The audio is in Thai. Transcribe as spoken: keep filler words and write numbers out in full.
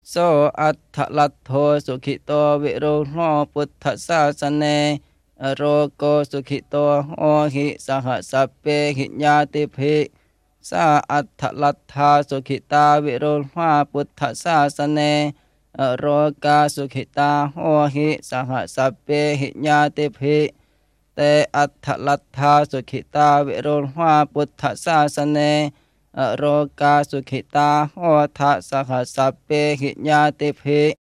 โสอัฏฐลัทโธสุขิโตวิโรโหพุทธศาสเนอโรโกสุขิโตโอหิสหสัพเปหิญาติภิสาอัฏฐลัทธาสุขิตาวิโรหาพุทธศาสเนอโรกาสุขิตาโอหิสหสัพเปหิญาติภิเตอัฏฐลัทธาสุขิตาวิโรหาพุทธศาสเนอโรกาสุขิตาโหทะสหสัพเปหิญาติภิ